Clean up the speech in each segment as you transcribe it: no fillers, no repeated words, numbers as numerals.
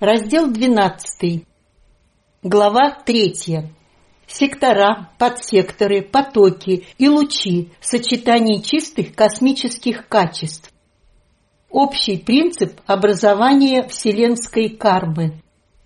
Раздел 12. Глава 3. Сектора, подсекторы, потоки и лучи в сочетании чистых космических качеств. Общий принцип образования вселенской кармы.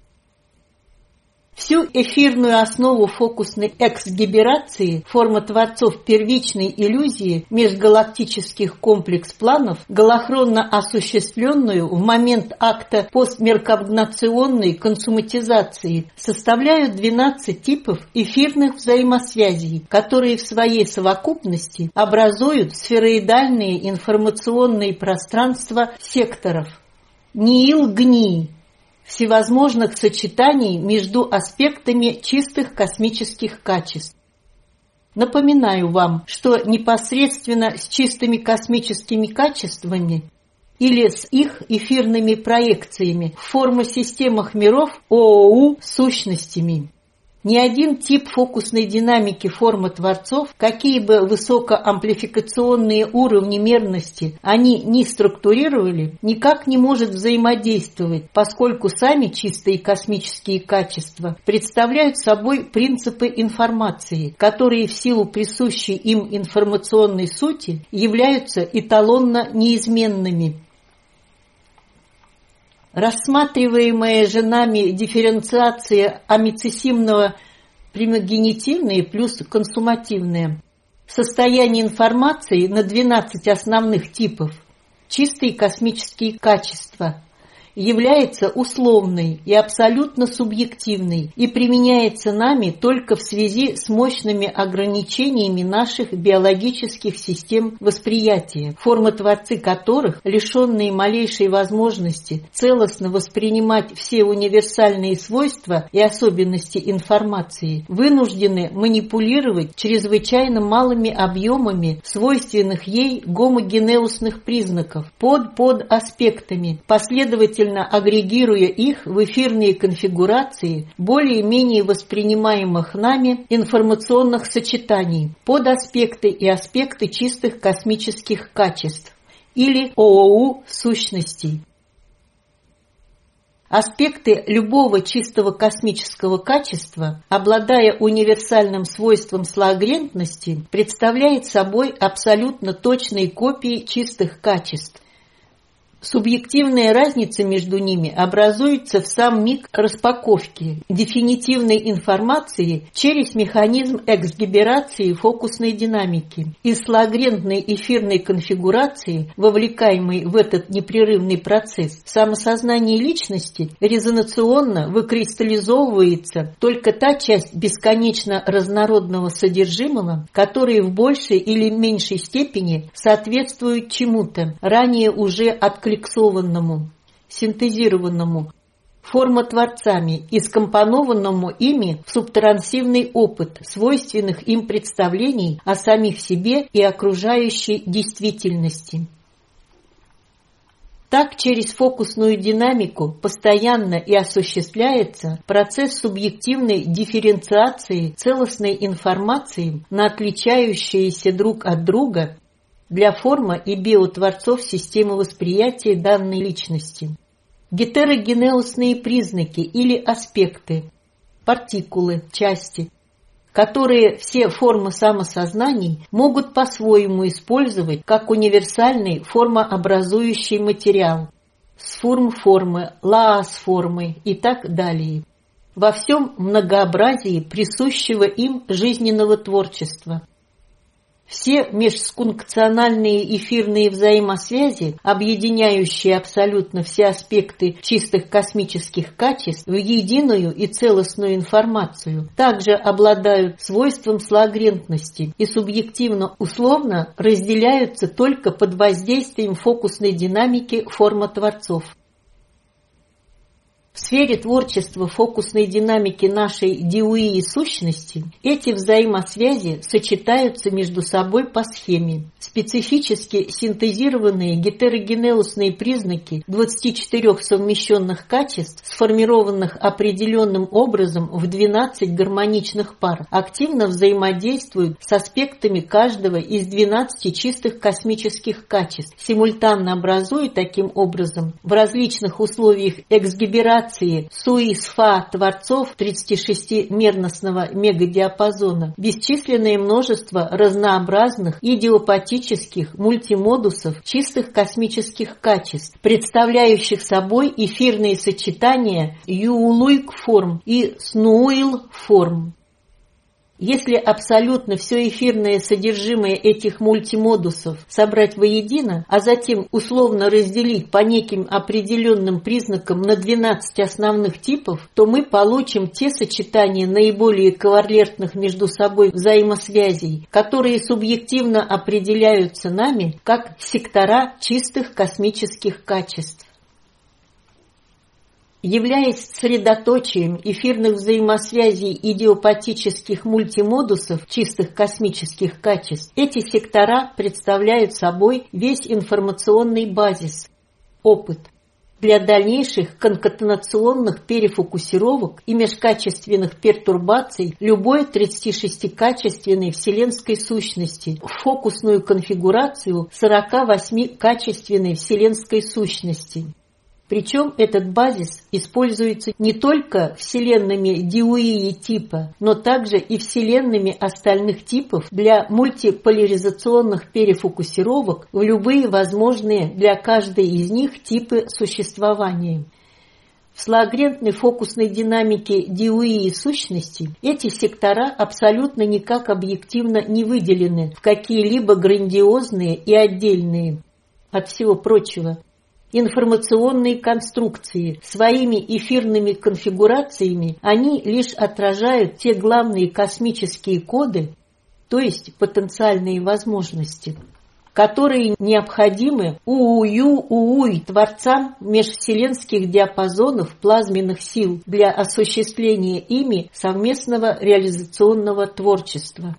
Всю эфирную основу фокусной эксгиберации, форма творцов первичной иллюзии межгалактических комплекс-планов, голохронно осуществленную в момент акта постмеркогнационной консуматизации, составляют 12 типов эфирных взаимосвязей, которые в своей совокупности образуют сфероидальные информационные пространства секторов. НИИЛ-ГНИИ. Всевозможных сочетаний между аспектами чистых космических качеств. Напоминаю вам, что непосредственно с чистыми космическими качествами или с их эфирными проекциями в формосистемах миров ООУ сущностями. Ни один тип фокусной динамики формы творцов, какие бы высокоамплификационные уровни мерности они ни структурировали, никак не может взаимодействовать, поскольку сами чистые космические качества представляют собой принципы информации, которые в силу присущей им информационной сути являются эталонно неизменными. Рассматриваемая же нами дифференциация амицисимного примогенитивное плюс консумативное. Состояние информации на 12 основных типов, чистые космические качества, является условной и абсолютно субъективной и применяется нами только в связи с мощными ограничениями наших биологических систем восприятия, формы-творцы которых, лишенные малейшей возможности целостно воспринимать все универсальные свойства и особенности информации, вынуждены манипулировать чрезвычайно малыми объемами свойственных ей гомогенеусных признаков под аспектами, последовательно агрегируя их в эфирные конфигурации более-менее воспринимаемых нами информационных сочетаний под аспекты и аспекты чистых космических качеств или ООУ сущностей. Аспекты любого чистого космического качества, обладая универсальным свойством слагрентности, представляет собой абсолютно точные копии чистых качеств. Субъективная разница между ними образуется в сам миг распаковки дефинитивной информации через механизм эксгиберации фокусной динамики. Из слагрентной эфирной конфигурации, вовлекаемой в этот непрерывный процесс, в самосознании личности резонационно выкристаллизовывается только та часть бесконечно разнородного содержимого, которая в большей или меньшей степени соответствует чему-то, ранее уже откликнувшемуся, синтезированному формотворцами и скомпонованному ими в субтрансивный опыт свойственных им представлений о самих себе и окружающей действительности. Так через фокусную динамику постоянно и осуществляется процесс субъективной дифференциации целостной информации на отличающиеся друг от друга для формы и биотворцов системы восприятия данной личности. Гетерогенеусные признаки или аспекты, партикулы, части, которые все формы самосознаний могут по-своему использовать как универсальный формообразующий материал, сфурм-формы, лаас-формы и так далее, во всем многообразии присущего им жизненного творчества. Все межскункциональные эфирные взаимосвязи, объединяющие абсолютно все аспекты чистых космических качеств в единую и целостную информацию, также обладают свойством слагрентности и субъективно-условно разделяются только под воздействием фокусной динамики формотворцов. В сфере творчества фокусной динамики нашей диуии сущности эти взаимосвязи сочетаются между собой по схеме. Специфически синтезированные гетерогенеусные признаки 24 совмещенных качеств, сформированных определенным образом в 12 гармоничных пар, активно взаимодействуют с аспектами каждого из 12 чистых космических качеств, симультанно образуя таким образом в различных условиях эксгиберации интерпретации суи-сфа творцов 36-мерностного мегадиапазона бесчисленное множество разнообразных идиопатических мультимодусов чистых космических качеств, представляющих собой эфирные сочетания юулуйк-форм и снуил-форм. Если абсолютно все эфирное содержимое этих мультимодусов собрать воедино, а затем условно разделить по неким определенным признакам на 12 основных типов, то мы получим те сочетания наиболее ковалентных между собой взаимосвязей, которые субъективно определяются нами как сектора чистых космических качеств. Являясь средоточием эфирных взаимосвязей идиопатических мультимодусов чистых космических качеств, эти сектора представляют собой весь информационный базис, опыт, для дальнейших конкатенационных перефокусировок и межкачественных пертурбаций любой 36-качественной вселенской сущности в фокусную конфигурацию 48-качественной вселенской сущности. Причем этот базис используется не только вселенными Диуи типа, но также и вселенными остальных типов для мультиполяризационных перефокусировок в любые возможные для каждой из них типы существования. В слоагентной фокусной динамике Диуи сущности эти сектора абсолютно никак объективно не выделены в какие-либо грандиозные и отдельные от всего прочего информационные конструкции. Своими эфирными конфигурациями они лишь отражают те главные космические коды, то есть потенциальные возможности, которые необходимы ууй творцам межвселенских диапазонов плазменных сил для осуществления ими совместного реализационного творчества.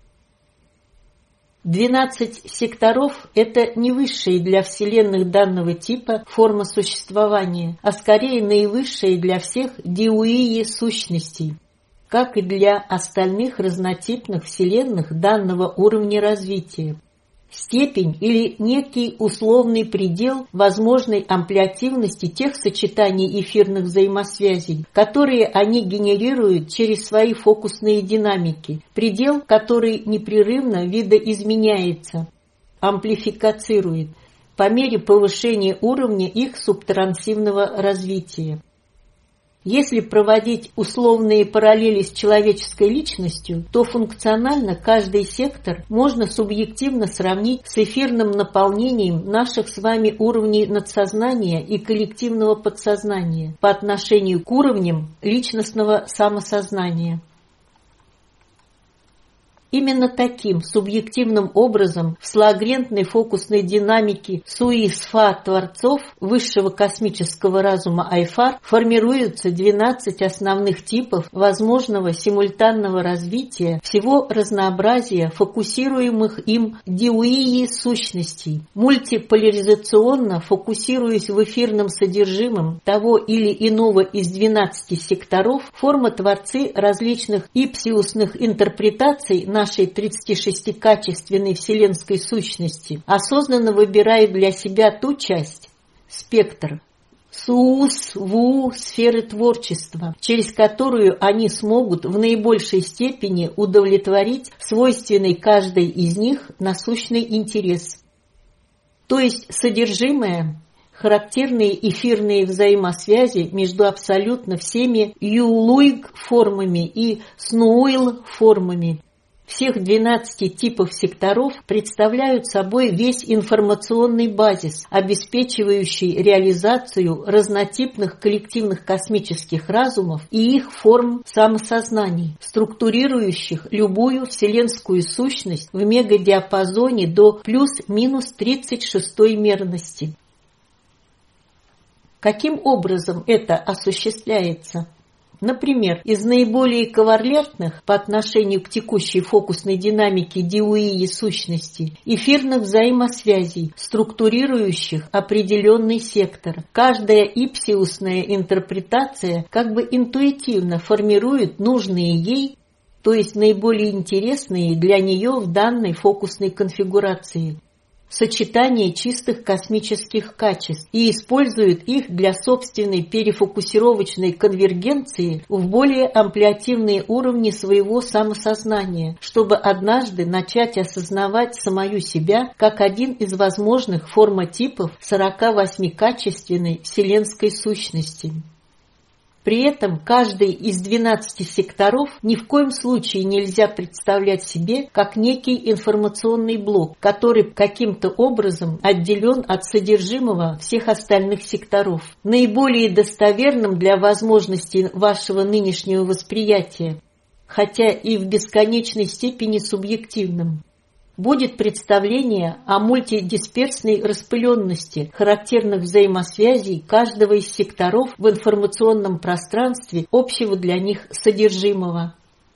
12 секторов – это не высшие для вселенных данного типа форма существования, а скорее наивысшие для всех диуи сущностей, как и для остальных разнотипных вселенных данного уровня развития. Степень или некий условный предел возможной амплиативности тех сочетаний эфирных взаимосвязей, которые они генерируют через свои фокусные динамики, предел, который непрерывно видоизменяется, амплификацирует по мере повышения уровня их субтрансивного развития. Если проводить условные параллели с человеческой личностью, то функционально каждый сектор можно субъективно сравнить с эфирным наполнением наших с вами уровней надсознания и коллективного подсознания по отношению к уровням личностного самосознания. Именно таким субъективным образом в слоагентной фокусной динамике суи-сфа творцов высшего космического разума Айфар формируются 12 основных типов возможного симультанного развития всего разнообразия фокусируемых им диуи сущностей, мультиполяризационно фокусируясь в эфирном содержимом того или иного из 12 секторов, форма-творцы различных ипсиусных интерпретаций нашей 36-качественной вселенской сущности осознанно выбирают для себя ту часть, спектр, СУС-ВУ сферы творчества, через которую они смогут в наибольшей степени удовлетворить свойственный каждой из них насущный интерес. То есть содержимое, характерные эфирные взаимосвязи между абсолютно всеми юлуйг-формами и снуил-формами всех 12 типов секторов представляют собой весь информационный базис, обеспечивающий реализацию разнотипных коллективных космических разумов и их форм самосознаний, структурирующих любую вселенскую сущность в мегадиапазоне до плюс-минус 36-й мерности. Каким образом это осуществляется? Например, из наиболее ковалентных по отношению к текущей фокусной динамике диуи сущности эфирных взаимосвязей, структурирующих определенный сектор. Каждая ипсиусная интерпретация как бы интуитивно формирует нужные ей, то есть наиболее интересные для нее в данной фокусной конфигурации. сочетание чистых космических качеств и использует их для собственной перефокусировочной конвергенции в более амплиативные уровни своего самосознания, чтобы однажды начать осознавать самую себя как один из возможных формотипов 48-качественной вселенской сущности. При этом каждый из 12 секторов ни в коем случае нельзя представлять себе как некий информационный блок, который каким-то образом отделен от содержимого всех остальных секторов. Наиболее достоверным для возможностей вашего нынешнего восприятия, хотя и в бесконечной степени субъективным, будет представление о мультидисперсной распыленности характерных взаимосвязей каждого из секторов в информационном пространстве общего для них содержимого.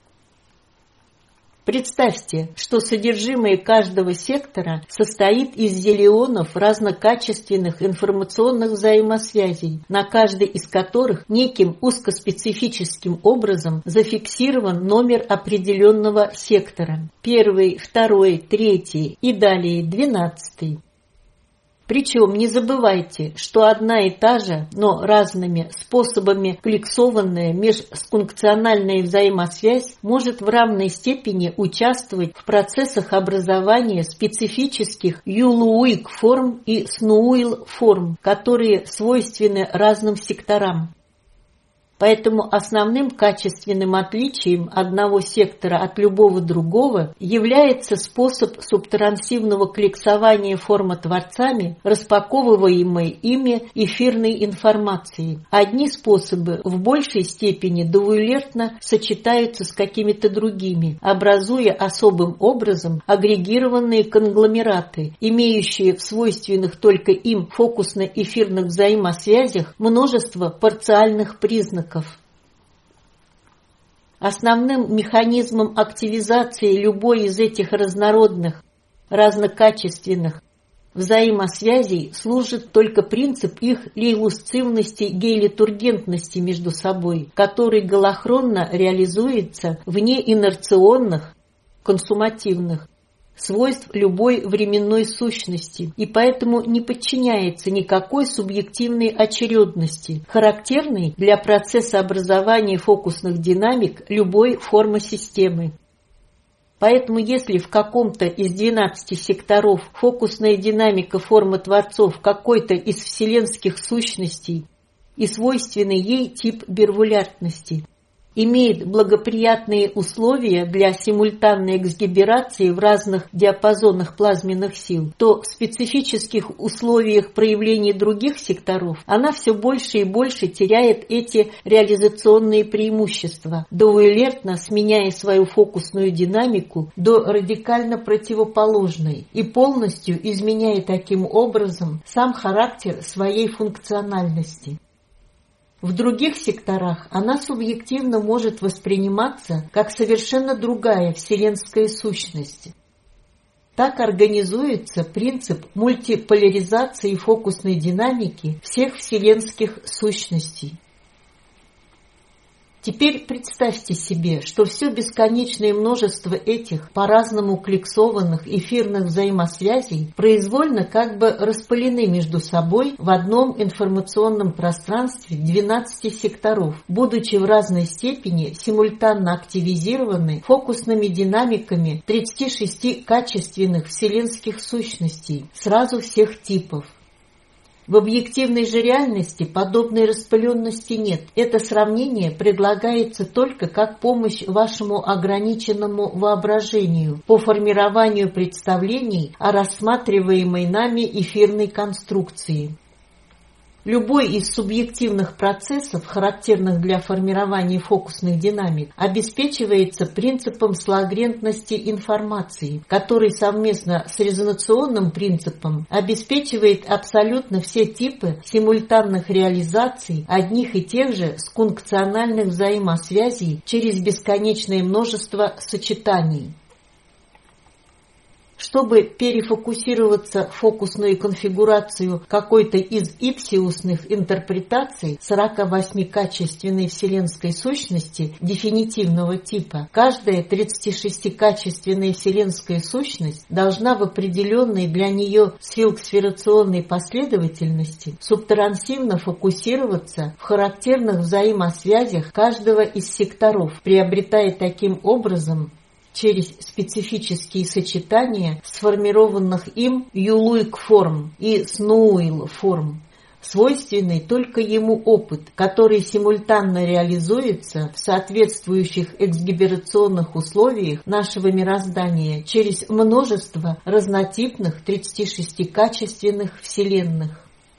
Представьте, что содержимое каждого сектора состоит из зиллионов разнокачественных информационных взаимосвязей, на каждой из которых неким узкоспецифическим образом зафиксирован номер определенного сектора. 1, 2, 3 и далее 12. Причем не забывайте, что одна и та же, но разными способами кликсованная межфункциональная взаимосвязь может в равной степени участвовать в процессах образования специфических Юлуик форм и Снуил форм, которые свойственны разным секторам. Поэтому основным качественным отличием одного сектора от любого другого является способ субтрансивного кликсования формотворцами, распаковываемой ими эфирной информации. Одни способы в большей степени дуэлертно сочетаются с какими-то другими, образуя особым образом агрегированные конгломераты, имеющие в свойственных только им фокусно-эфирных взаимосвязях множество парциальных признаков. Основным механизмом активизации любой из этих разнородных, разнокачественных взаимосвязей служит только принцип их лейлусцивности, гейлитургентности между собой, который голохронно реализуется вне инерционных, консумативных свойств любой временной сущности и поэтому не подчиняется никакой субъективной очередности, характерной для процесса образования фокусных динамик любой формы системы. Поэтому если в каком-то из 12 секторов фокусная динамика формы творцов какой-то из вселенских сущностей и свойственный ей тип бервулярности имеет благоприятные условия для симультанной эксгиберации в разных диапазонах плазменных сил, то в специфических условиях проявления других секторов она все больше и больше теряет эти реализационные преимущества, дуэлертно сменяя свою фокусную динамику до радикально противоположной и полностью изменяя таким образом сам характер своей функциональности. В других секторах она субъективно может восприниматься как совершенно другая вселенская сущность. Так организуется принцип мультиполяризации фокусной динамики всех вселенских сущностей. Теперь представьте себе, что все бесконечное множество этих по-разному кликсованных эфирных взаимосвязей произвольно как бы распылены между собой в одном информационном пространстве 12 секторов, будучи в разной степени симультанно активизированы фокусными динамиками 36 качественных вселенских сущностей сразу всех типов. В объективной же реальности подобной распыленности нет. Это сравнение предлагается только как помощь вашему ограниченному воображению по формированию представлений о рассматриваемой нами эфирной конструкции. Любой из субъективных процессов, характерных для формирования фокусных динамик, обеспечивается принципом слоагрентности информации, который совместно с резонационным принципом обеспечивает абсолютно все типы симультанных реализаций одних и тех же скункциональных взаимосвязей через бесконечное множество сочетаний. Чтобы перефокусироваться в фокусную конфигурацию какой-то из ипсиусных интерпретаций 48-качественной вселенской сущности дефинитивного типа, каждая 36-качественная вселенская сущность должна в определенной для нее сфилксферационной последовательности субтрансивно фокусироваться в характерных взаимосвязях каждого из секторов, приобретая таким образом через специфические сочетания сформированных им юлуик-форм и снуил-форм, свойственный только ему опыт, который симультанно реализуется в соответствующих эксгиберационных условиях нашего мироздания через множество разнотипных 36-качественных вселенных.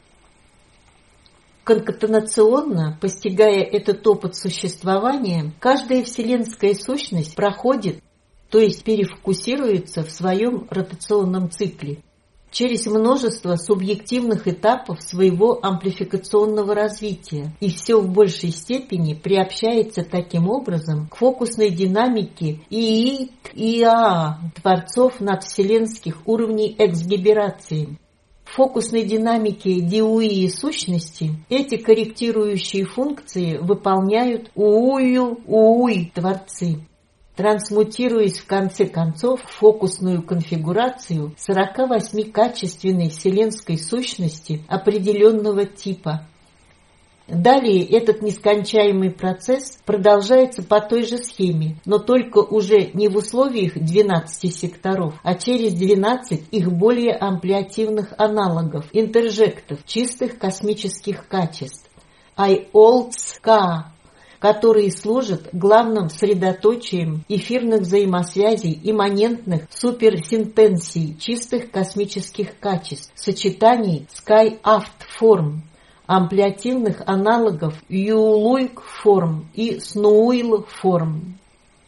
Конкатенационно, постигая этот опыт существования, каждая вселенская сущность проходит, то есть перефокусируется в своем ротационном цикле, через множество субъективных этапов своего амплификационного развития и все в большей степени приобщается таким образом к фокусной динамике ИИА творцов надвселенских уровней эксгиберации. В фокусной динамике диуи сущности эти корректирующие функции выполняют ууй творцы, трансмутируясь в конце концов в фокусную конфигурацию 48-качественной вселенской сущности определенного типа. Далее этот нескончаемый процесс продолжается по той же схеме, но только уже не в условиях 12 секторов, а через 12 их более амплиативных аналогов, интержектов, чистых космических качеств, IOLTS-K, которые служат главным средоточием эфирных взаимосвязей имманентных суперсинтенсий чистых космических качеств, сочетаний Sky-Aft-форм, амплиативных аналогов Юлуик-форм и Снуил-форм.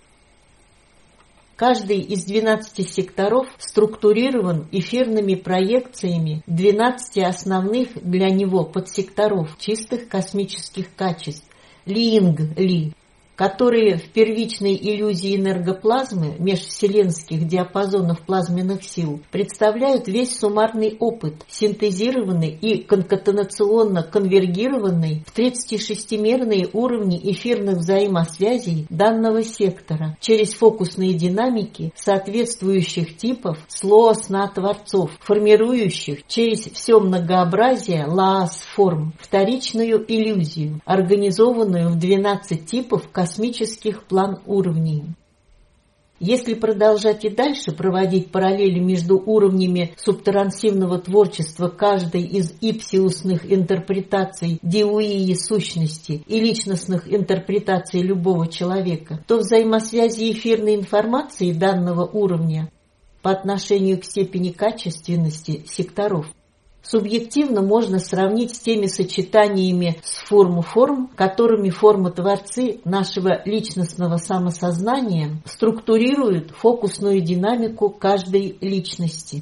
Каждый из 12 секторов структурирован эфирными проекциями 12 основных для него подсекторов чистых космических качеств Линг-Ли, которые в первичной иллюзии энергоплазмы межвселенских диапазонов плазменных сил представляют весь суммарный опыт, синтезированный и конкатенационно конвергированный в 36-мерные уровни эфирных взаимосвязей данного сектора через фокусные динамики соответствующих типов слоа-сна творцов, формирующих через все многообразие лаас-форм вторичную иллюзию, организованную в 12 типов космических план-уровней. Если продолжать и дальше проводить параллели между уровнями субтрансивного творчества каждой из ипсиусных интерпретаций диуии сущности и личностных интерпретаций любого человека, то взаимосвязи эфирной информации данного уровня по отношению к степени качественности секторов субъективно можно сравнить с теми сочетаниями с форм, которыми формы-творцы нашего личностного самосознания структурируют фокусную динамику каждой личности.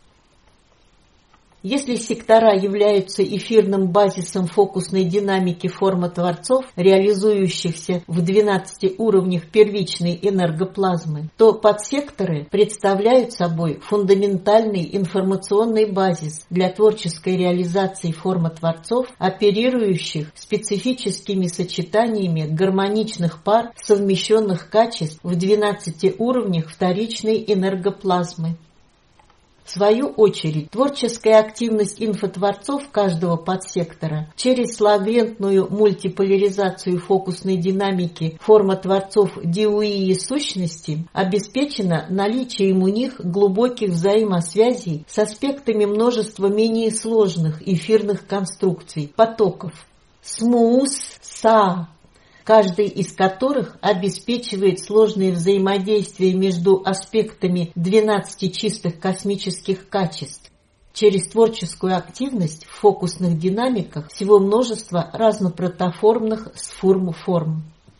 Если сектора являются эфирным базисом фокусной динамики формы-творцов, реализующихся в 12 уровнях первичной энергоплазмы, то подсекторы представляют собой фундаментальный информационный базис для творческой реализации формы-творцов, оперирующих специфическими сочетаниями гармоничных пар совмещенных качеств в 12 уровнях вторичной энергоплазмы. В свою очередь, творческая активность инфотворцов каждого подсектора через слагвентную мультиполяризацию фокусной динамики форма-творцов диуии сущности обеспечена наличием у них глубоких взаимосвязей с аспектами множества менее сложных эфирных конструкций, потоков, СМУС-СА, каждый из которых обеспечивает сложные взаимодействия между аспектами 12 чистых космических качеств через творческую активность в фокусных динамиках всего множества разнопротоформных сформ.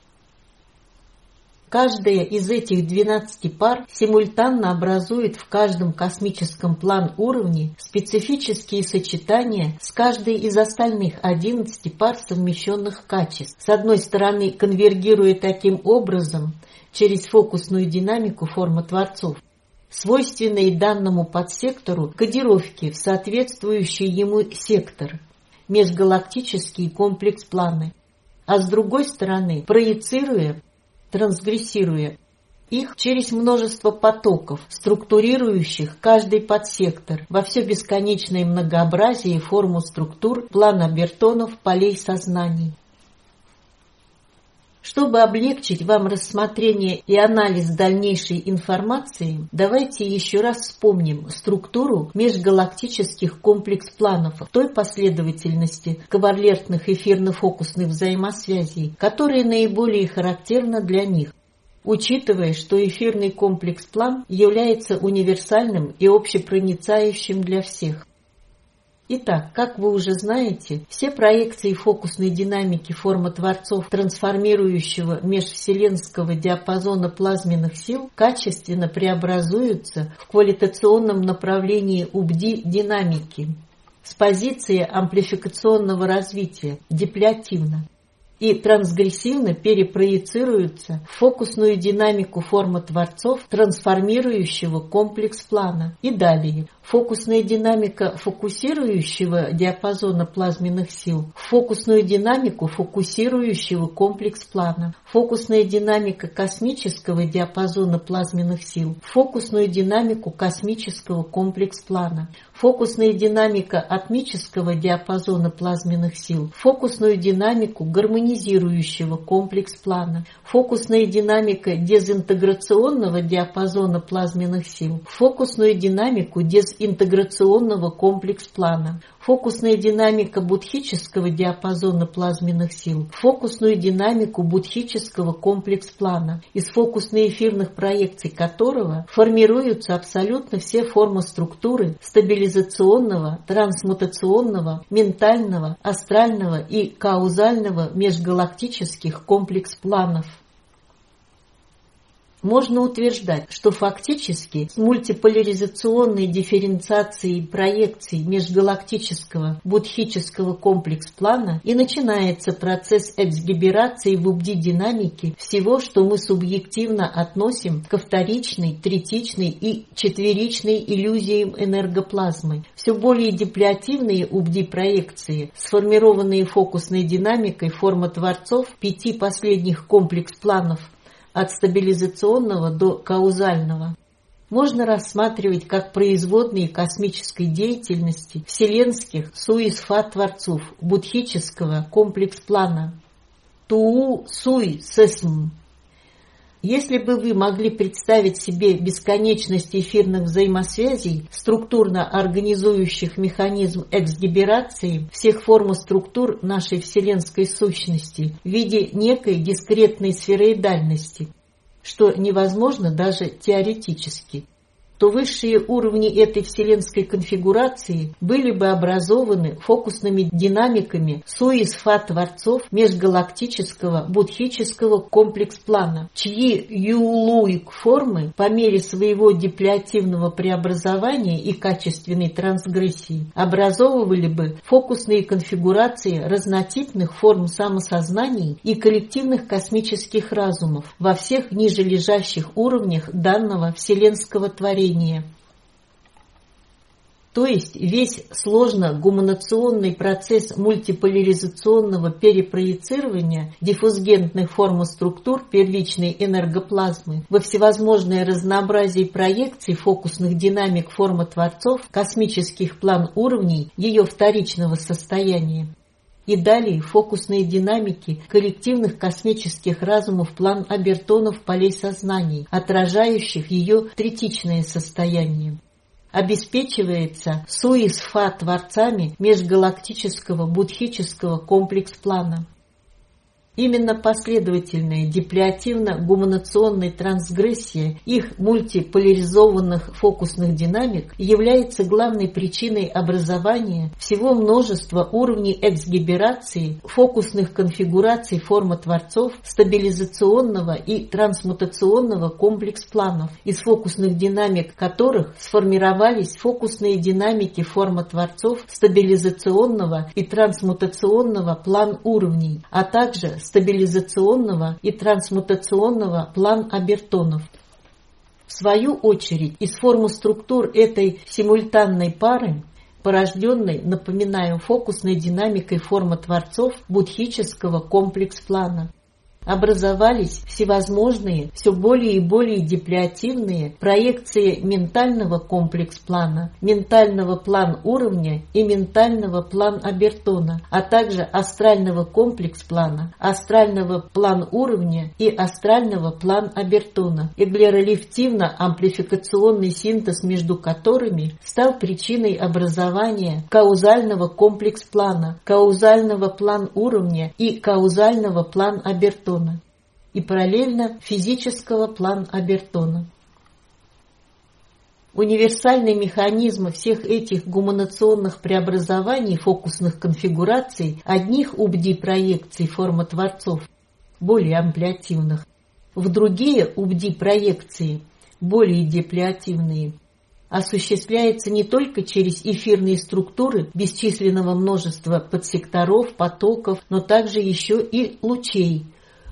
Каждая из этих 12 пар симультанно образует в каждом космическом план-уровне специфические сочетания с каждой из остальных 11 пар совмещенных качеств, с одной стороны конвергируя таким образом через фокусную динамику формы-творцов, свойственные данному подсектору кодировки в соответствующий ему сектор, межгалактические комплекс-планы, а с другой стороны проецируя, трансгрессируя их через множество потоков, структурирующих каждый подсектор во все бесконечное многообразие и форму структур плана Бертонов полей сознаний. Чтобы облегчить вам рассмотрение и анализ дальнейшей информации, давайте еще раз вспомним структуру межгалактических комплекс-планов в той последовательности ковалентных эфирно-фокусных взаимосвязей, которая наиболее характерна для них, учитывая, что эфирный комплекс-план является универсальным и общепроницающим для всех. Итак, как вы уже знаете, все проекции фокусной динамики форма-творцов трансформирующего межвселенского диапазона плазменных сил качественно преобразуются в квалитационном направлении УБДИ-динамики с позиции амплификационного развития, деплятивно, и трансгрессивно перепроецируются в фокусную динамику форма-творцов трансформирующего комплекс-плана. И далее фокусная динамика фокусирующего диапазона плазменных сил в фокусную динамику фокусирующего комплекс-плана, фокусная динамика космического диапазона плазменных сил в фокусную динамику космического комплекс-плана, фокусная динамика атмического диапазона плазменных сил, фокусную динамику гармонизирующего комплекс-плана, фокусная динамика дезинтеграционного диапазона плазменных сил, фокусную динамику дезинтеграционного комплекс-плана, фокусная динамика будхического диапазона плазменных сил, фокусную динамику будхического комплекс-плана, из фокусно-эфирных проекций которого формируются абсолютно все формы структуры стабилизационного, трансмутационного, ментального, астрального и каузального межгалактических комплекс-планов. Можно утверждать, что фактически с мультиполяризационной дифференциацией проекций межгалактического будхического комплекс-плана и начинается процесс эксгиберации в УБДИ-динамике всего, что мы субъективно относим ко вторичной, третичной и четверичной иллюзиям энергоплазмы. Все более деплятивные УБДИ-проекции, сформированные фокусной динамикой форма-творцов 5 последних комплекс-планов, от стабилизационного до каузального, можно рассматривать как производные космической деятельности вселенских суисфа-творцов будхического комплекс-плана Туу-суй-сэсм. Если бы вы могли представить себе бесконечность эфирных взаимосвязей, структурно организующих механизм эксгиберации всех форм и структур нашей вселенской сущности в виде некой дискретной сфероидальности, что невозможно даже теоретически, то высшие уровни этой вселенской конфигурации были бы образованы фокусными динамиками суисфа-творцов межгалактического будхического комплекс-плана, чьи юлуик-формы по мере своего деплятивного преобразования и качественной трансгрессии образовывали бы фокусные конфигурации разнотипных форм самосознаний и коллективных космических разумов во всех ниже лежащих уровнях данного вселенского творения. То есть весь сложно-гуманационный процесс мультиполяризационного перепроецирования диффузгентных форм и структур первичной энергоплазмы во всевозможное разнообразие проекций фокусных динамик формы-творцов космических план уровней ее вторичного состояния. И далее фокусные динамики коллективных космических разумов план Обертонов полей сознаний, отражающих ее третичное состояние. Обеспечивается суисфа-творцами межгалактического будхического комплекс-плана. Именно последовательная деплятивно-гуманационная трансгрессия их мультиполяризованных фокусных динамик является главной причиной образования всего множества уровней эксгиберации фокусных конфигураций форма-творцов стабилизационного и трансмутационного комплекс-планов, из фокусных динамик которых сформировались фокусные динамики форма-творцов стабилизационного и трансмутационного план уровней, а также стабилизационного и трансмутационного план Обертонов. В свою очередь, из формы структур этой симультанной пары, порожденной, напоминаю, фокусной динамикой формы творцов будхического комплекс-плана, образовались всевозможные, все более и более деплиативные проекции ментального комплекс-плана, ментального план-уровня и ментального план-Обертона, а также астрального комплекс-плана, астрального план-уровня и астрального план-Обертона, эглеролептивно-амплификационный синтез между которыми стал причиной образования каузального комплекс-плана, каузального план-уровня и каузального план-Обертона и параллельно физического план-Обертона. Универсальный механизм всех этих гуманационных преобразований фокусных конфигураций одних УБДИ-проекций формы творцов, более амплиативных, в другие УБДИ-проекции, более деплиативные, осуществляется не только через эфирные структуры бесчисленного множества подсекторов, потоков, но также еще и лучей,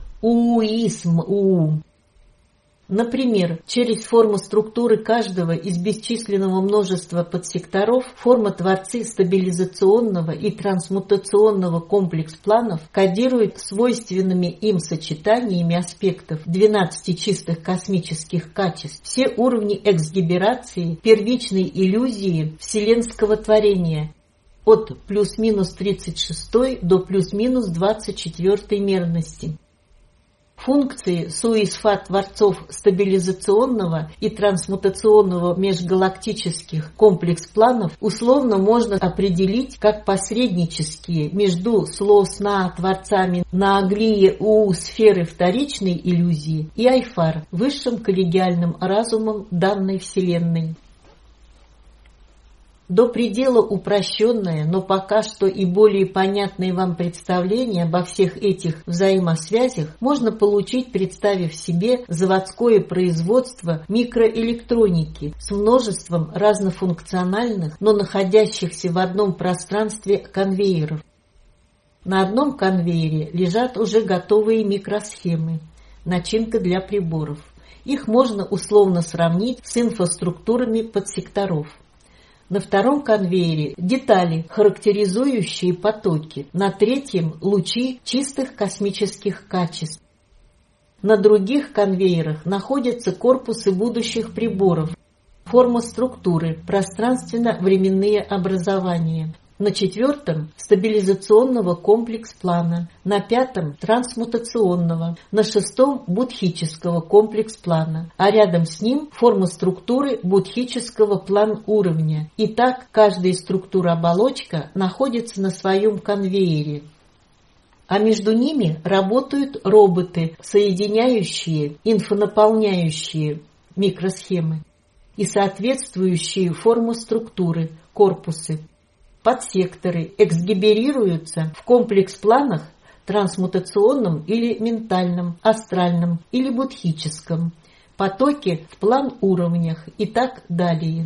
Например, через форму структуры каждого из бесчисленного множества подсекторов форма-творцы стабилизационного и трансмутационного комплекс-планов кодируют свойственными им сочетаниями аспектов 12 чистых космических качеств все уровни эксгиберации первичной иллюзии вселенского творения от плюс-минус 36 до плюс-минус 24 мерности. Функции суисфа творцов стабилизационного и трансмутационного межгалактических комплекс-планов условно можно определить как посреднические между сло-сна творцами на Аглие сферы вторичной иллюзии и Айфар, высшим коллегиальным разумом данной Вселенной. До предела упрощенное, но пока что и более понятное вам представление обо всех этих взаимосвязях можно получить, представив себе заводское производство микроэлектроники с множеством разнофункциональных, но находящихся в одном пространстве конвейеров. На одном конвейере лежат уже готовые микросхемы, начинка для приборов. Их можно условно сравнить с инфраструктурами подсекторов. На втором конвейере детали, характеризующие потоки. На третьем – лучи чистых космических качеств. На других конвейерах находятся корпусы будущих приборов, форма структуры, пространственно-временные образования. На четвертом – стабилизационного комплекс-плана, на пятом – трансмутационного, на шестом – будхического комплекс-плана, а рядом с ним – форма структуры будхического план-уровня. И так каждая структура-оболочка находится на своем конвейере. А между ними работают роботы, соединяющие, инфонаполняющие микросхемы и соответствующие форму структуры, корпусы. Подсекторы эксгиберируются в комплекс-планах трансмутационном или ментальном, астральном или будхическом, потоки в план-уровнях и так далее.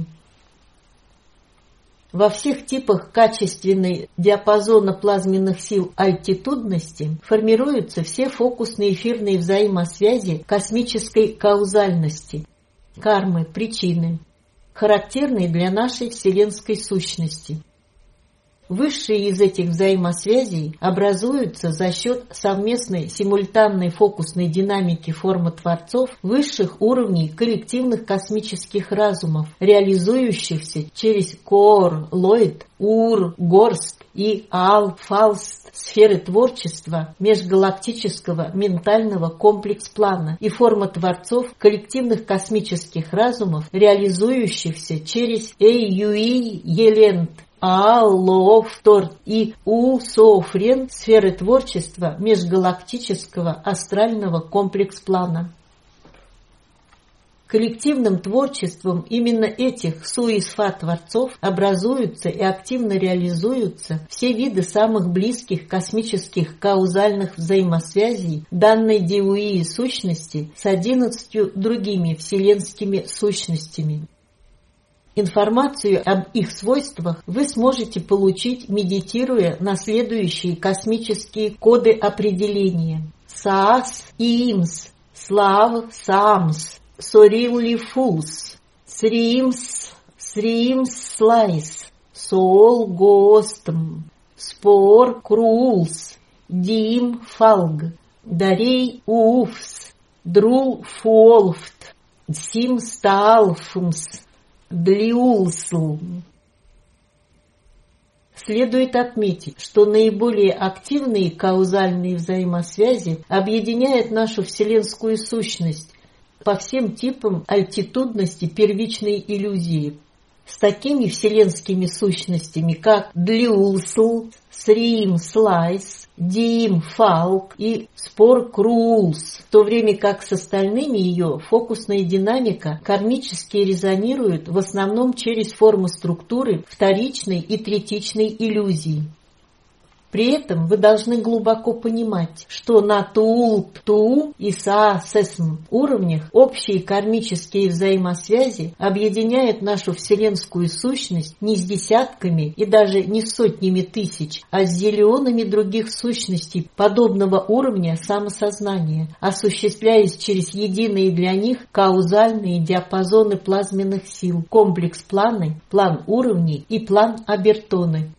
Во всех типах качественной диапазона плазменных сил альтитудности формируются все фокусные эфирные взаимосвязи космической каузальности, кармы, причины, характерные для нашей вселенской сущности. Высшие из этих взаимосвязей образуются за счет совместной симультанной фокусной динамики формы творцов высших уровней коллективных космических разумов, реализующихся через Коор, Ллойд, Ур, Горст и Аал, Фалст, сферы творчества межгалактического ментального комплекс-плана и форма творцов коллективных космических разумов, реализующихся через Эйюи, Елент, Аал-Лооф-Торт и У-Софрен сферы творчества межгалактического астрального комплекс-плана. Коллективным творчеством именно этих суисфа-творцов образуются и активно реализуются все виды самых близких космических каузальных взаимосвязей данной диуи сущности с 11 другими вселенскими сущностями. Информацию об их свойствах вы сможете получить, медитируя на следующие космические коды определения. Саас и Имс, Слав, Саамс, Sorili Fools, Sriims Slice, Sool Goostm, Spoor Cruels, Diim Falg, Darei Uufs, Drul Fuolft, Sim Staalfms, Dliulsл. Следует отметить, что наиболее активные каузальные взаимосвязи объединяют нашу вселенскую сущность по всем типам альтитудности первичной иллюзии. С такими вселенскими сущностями, как Dliulsл, Sriim Slice, Diim Falg и Spoor Cruels, в то время как с остальными ее фокусная динамика кармически резонирует в основном через формы структуры вторичной и третичной иллюзий. При этом вы должны глубоко понимать, что на Туул-Птуу и Саа-Сесм уровнях общие кармические взаимосвязи объединяют нашу вселенскую сущность не с десятками и даже не с сотнями тысяч, а с зиллионами других сущностей подобного уровня самосознания, осуществляясь через единые для них каузальные диапазоны плазменных сил, комплекс-планы, план уровней и план Абертоны.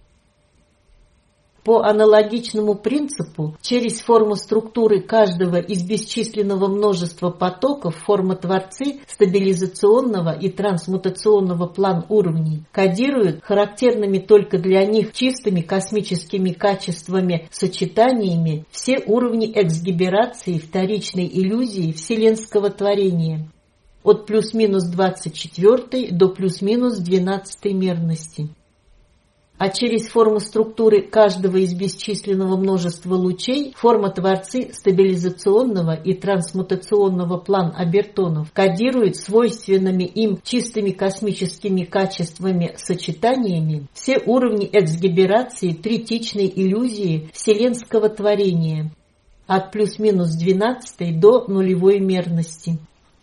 По аналогичному принципу, через форму структуры каждого из бесчисленного множества потоков форма-творцы стабилизационного и трансмутационного план уровней кодируют характерными только для них чистыми космическими качествами сочетаниями все уровни эксгиберации вторичной иллюзии вселенского творения от плюс-минус 24 до плюс-минус 12 мерности. А через форму структуры каждого из бесчисленного множества лучей форма-творцы стабилизационного и трансмутационного план Абертонов кодируют свойственными им чистыми космическими качествами сочетаниями все уровни эксгиберации третичной иллюзии вселенского творения от плюс-минус 12 до нулевой мерности.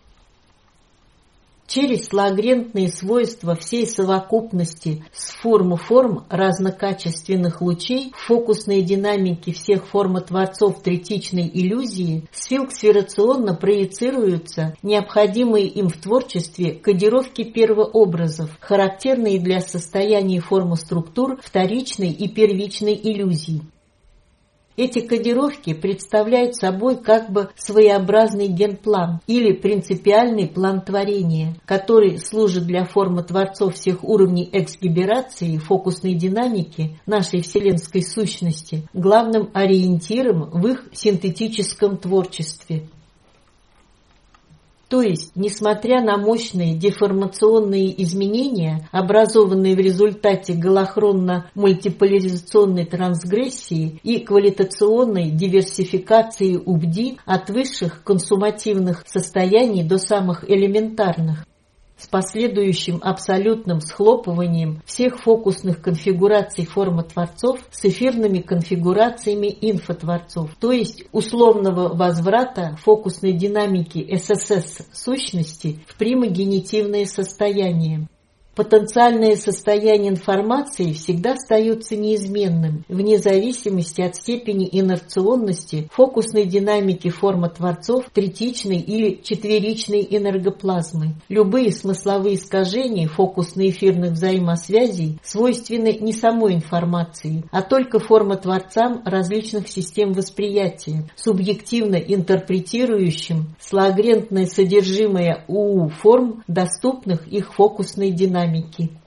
Через слагрентные свойства всей совокупности форм разнокачественных лучей в фокусной динамике всех формотворцов третичной иллюзии сфилксферационно проецируются необходимые им в творчестве кодировки первообразов, характерные для состояний формоструктур вторичной и первичной иллюзий. Эти кодировки представляют собой как бы своеобразный генплан или принципиальный план творения, который служит для формотворцов всех уровней эксгиберации фокусной динамики нашей вселенской сущности главным ориентиром в их синтетическом творчестве. То есть, несмотря на мощные деформационные изменения, образованные в результате голохронно-мультиполяризационной трансгрессии и квалитационной диверсификации УБДИ от высших консумативных состояний до самых элементарных, с последующим абсолютным схлопыванием всех фокусных конфигураций формотворцов с эфирными конфигурациями инфотворцов, то есть условного возврата фокусной динамики ССС сущности в примагенитивное состояние. Потенциальное состояние информации всегда остается неизменным, вне зависимости от степени инерционности фокусной динамики формотворцов третичной или четверичной энергоплазмы. Любые смысловые искажения фокусно-эфирных взаимосвязей свойственны не самой информации, а только формотворцам различных систем восприятия, субъективно интерпретирующим слагрентное содержимое УУ форм, доступных их фокусной динамике.